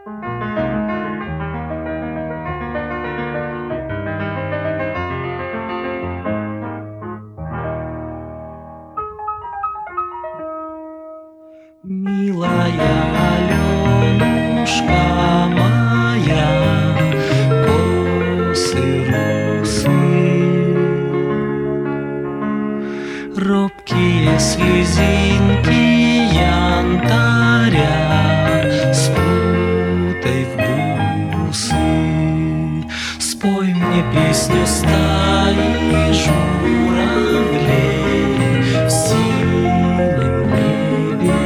Милая Аленушка моя, косы русые, робкие слезинки янтаря спутай в бусы. Спой мне песню стаи журавлей в синем небе.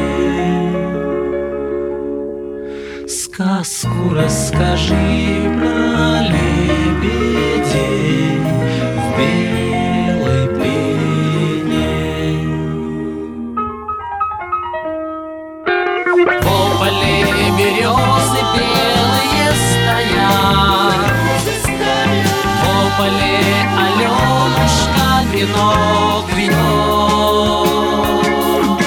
Сказку расскажи про лебедей в белой пене. В поле березы белые стоят, в поле Аленушка венок вьет.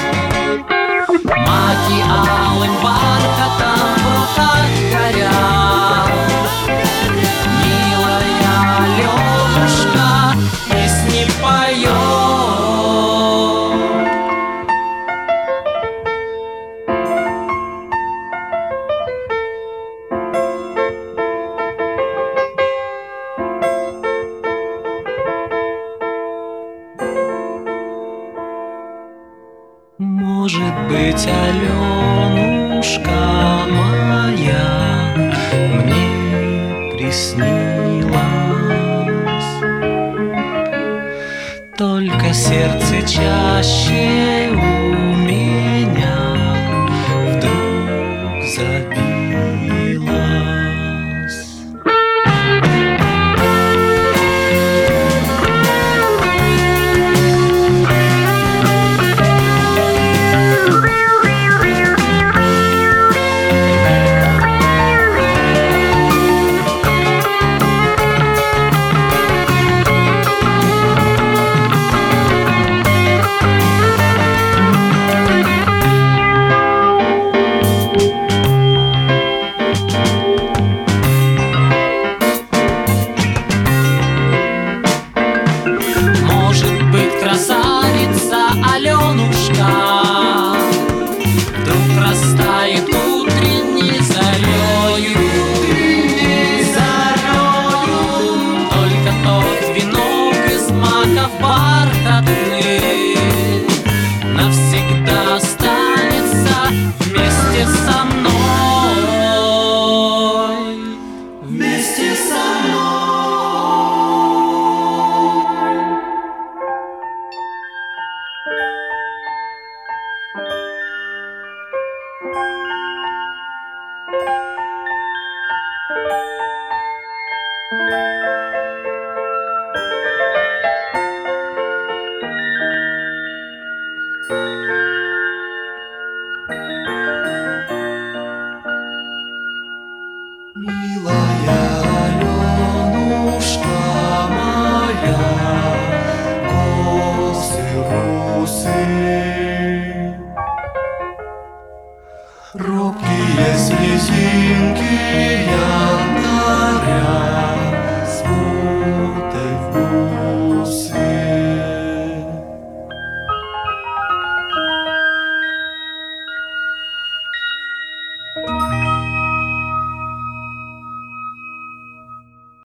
Маки алым бархатом в руках горят. Милая Аленушка песни поет. Может быть, Аленушка моя мне приснилась, только сердце чаще у меня вдруг забилось. Красавица Аленушка вдруг растает утренней зарею, только тот венок из маков бархатных навсегда останется вместе со мной, вместе со мной. Милая Аленушка моя, косы русые, робкие слезинки янтаря